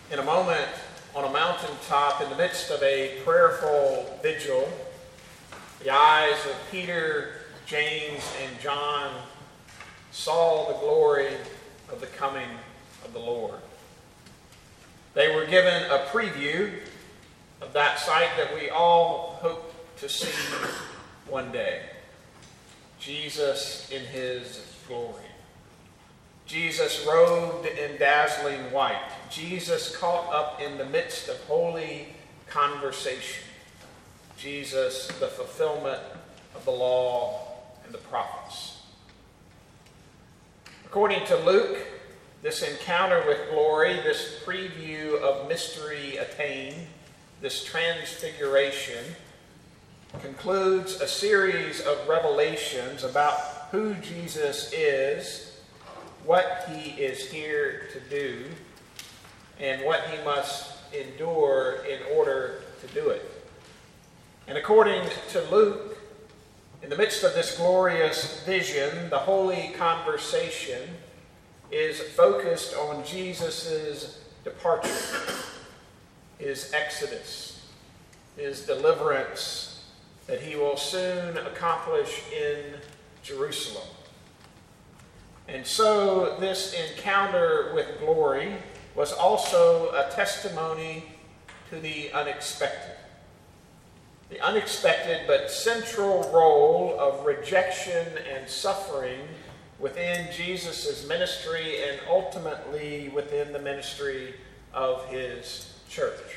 In a moment, on a mountaintop, in the midst of a prayerful vigil, the eyes of Peter, James, and John saw the glory of the coming of the Lord. They were given a preview of that sight that we all hope to see one day. Jesus in his glory. Jesus robed in dazzling white. Jesus caught up in the midst of holy conversation. Jesus, the fulfillment of the law and the prophets. According to Luke, this encounter with glory, this preview of mystery attained, this transfiguration, concludes a series of revelations about who Jesus is, what he is here to do, and what he must endure in order to do it. And according to Luke, in the midst of this glorious vision, the holy conversation is focused on Jesus' departure, his exodus, his deliverance that he will soon accomplish in Jerusalem. And so this encounter with glory was also a testimony to the unexpected. The unexpected but central role of rejection and suffering within Jesus' ministry and ultimately within the ministry of his church.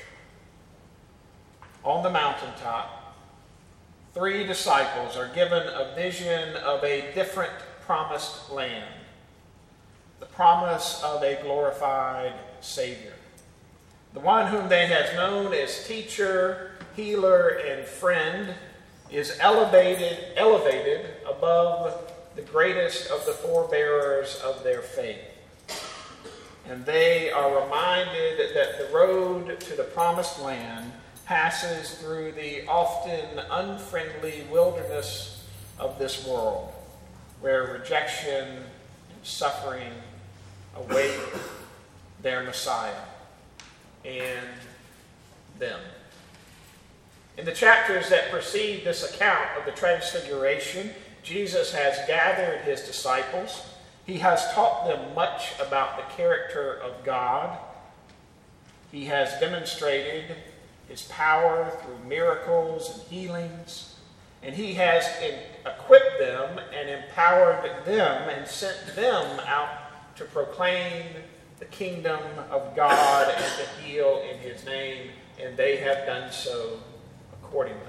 On the mountaintop, 3 disciples are given a vision of a different promised land, the promise of a glorified Savior, the one whom they have known as teacher, healer, and friend is elevated above the greatest of the forebearers of their faith. And they are reminded that the road to the promised land passes through the often unfriendly wilderness of this world, where rejection and suffering await their Messiah and them. In the chapters that precede this account of the Transfiguration, Jesus has gathered his disciples. He has taught them much about the character of God. He has demonstrated his power through miracles and healings. And he has equipped them and empowered them and sent them out to proclaim the kingdom of God and to heal in his name. And they have done so accordingly.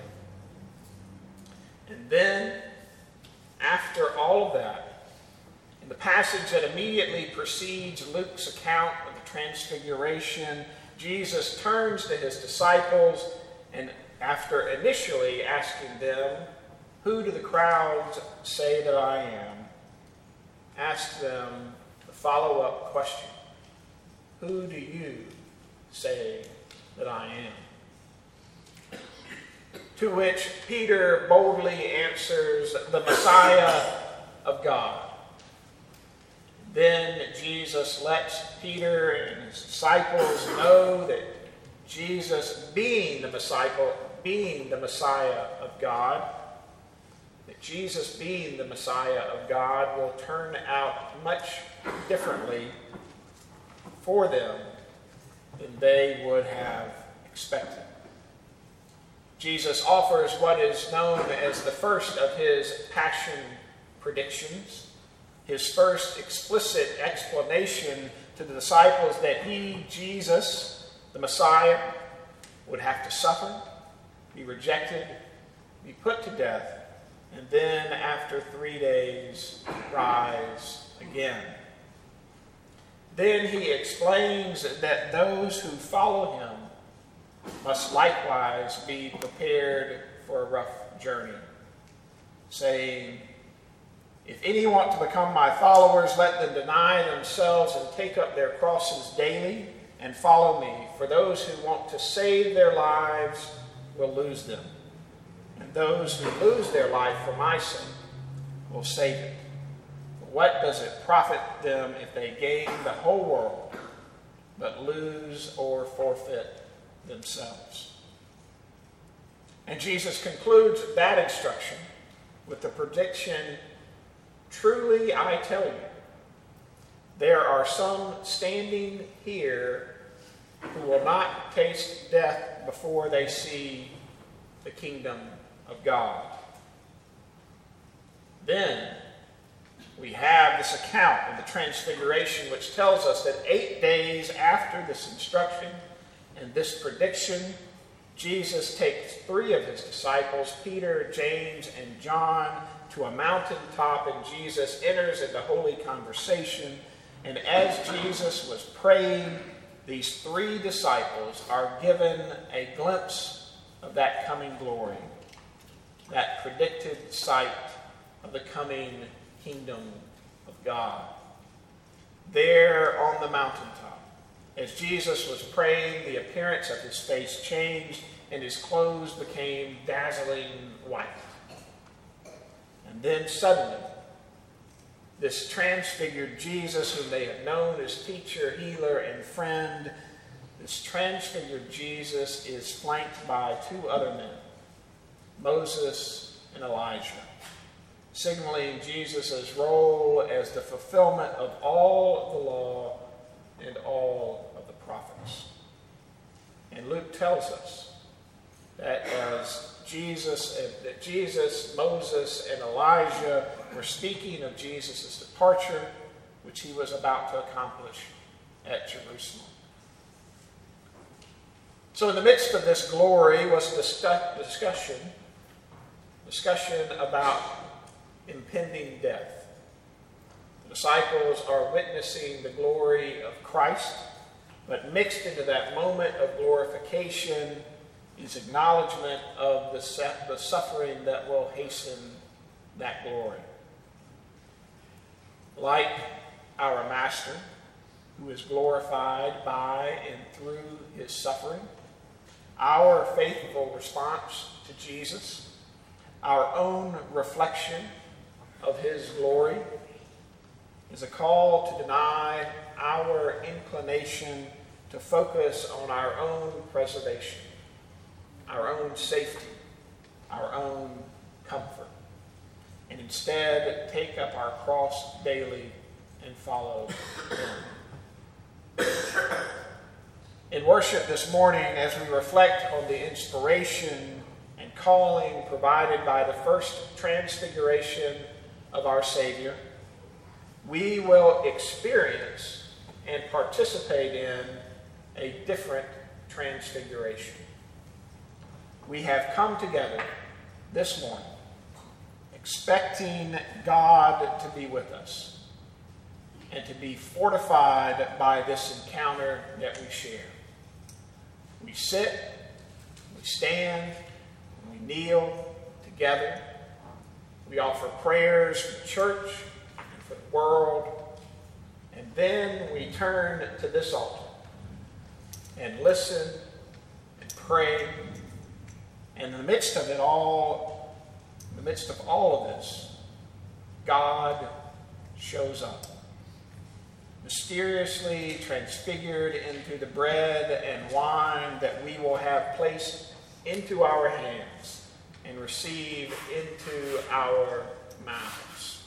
And then, after all of that, in the passage that immediately precedes Luke's account of the Transfiguration, Jesus turns to his disciples and after initially asking them, "Who do the crowds say that I am?" asks them the follow-up question, "Who do you say that I am?" To which Peter boldly answers, "The Messiah of God." Then Jesus lets Peter and his disciples know that Jesus, being the Messiah of God, that Jesus being the Messiah of God will turn out much differently for them than they would have expected. Jesus offers what is known as the first of his passion predictions, his first explicit explanation to the disciples that he, Jesus, the Messiah, would have to suffer, be rejected, be put to death, and then after 3 days rise again. Then he explains that those who follow him must likewise be prepared for a rough journey, saying, "If any want to become my followers, let them deny themselves and take up their crosses daily and follow me. For those who want to save their lives will lose them. And those who lose their life for my sake will save it. For what does it profit them if they gain the whole world, but but lose or forfeit themselves. And Jesus concludes that instruction with the prediction, "Truly I tell you, there are some standing here who will not taste death before they see the kingdom of God." Then we have this account of the Transfiguration, which tells us that 8 days after this instruction and this prediction, Jesus takes 3 of his disciples, Peter, James, and John, to a mountaintop, and Jesus enters into holy conversation. And as Jesus was praying, these 3 disciples are given a glimpse of that coming glory, that predicted sight of the coming kingdom of God. There on the mountaintop, as Jesus was praying, the appearance of his face changed and his clothes became dazzling white. And then suddenly, this transfigured Jesus, whom they had known as teacher, healer, and friend, this transfigured Jesus is flanked by 2 other men, Moses and Elijah, signaling Jesus' role as the fulfillment of all of the law and all of the prophets. And Luke tells us that as Jesus, Moses, and Elijah were speaking of Jesus' departure, which he was about to accomplish at Jerusalem. So in the midst of this glory was a discussion about impending death. The disciples are witnessing the glory of Christ, but mixed into that moment of glorification is acknowledgement of the suffering that will hasten that glory. Like our Master, who is glorified by and through his suffering, our faithful response to Jesus, our own reflection of his glory, is a call to deny our inclination to focus on our own preservation, our own safety, our own comfort, and instead take up our cross daily and follow him. In worship this morning, as we reflect on the inspiration and calling provided by the first transfiguration of our Savior, we will experience and participate in a different transfiguration. We have come together this morning expecting God to be with us and to be fortified by this encounter that we share. We sit, we stand, we kneel together. We offer prayers for the church and for the world. And then we turn to this altar and listen and pray. And in the midst of it all, in the midst of all of this, God shows up, mysteriously transfigured into the bread and wine that we will have placed into our hands and receive into our mouths.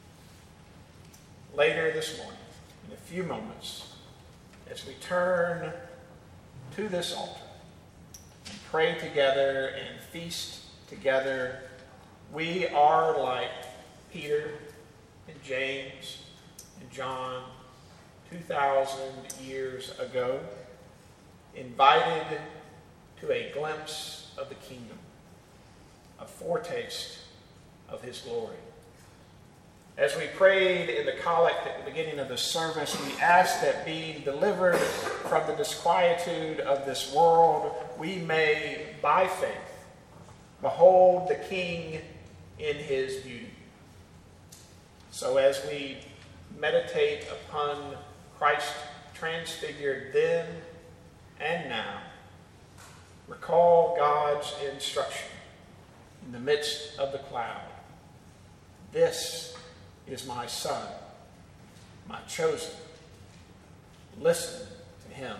Later this morning, in a few moments, as we turn to this altar and pray together and feast together, we are like Peter and James and John 2,000 years ago, invited to a glimpse of the kingdom, a foretaste of his glory. As we prayed in the collect at the beginning of the service, we asked that being delivered from the disquietude of this world, we may, by faith, behold the King in his beauty. So as we meditate upon Christ transfigured then and now, recall God's instruction in the midst of the cloud. This is my Son, my chosen. Listen to him.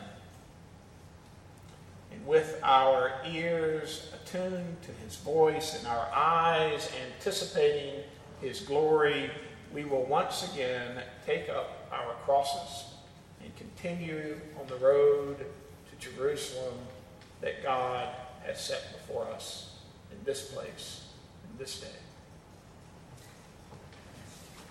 And with our ears attuned to his voice and our eyes anticipating his glory, we will once again take up our crosses and continue on the road to Jerusalem that God has set before us in this place, in this day.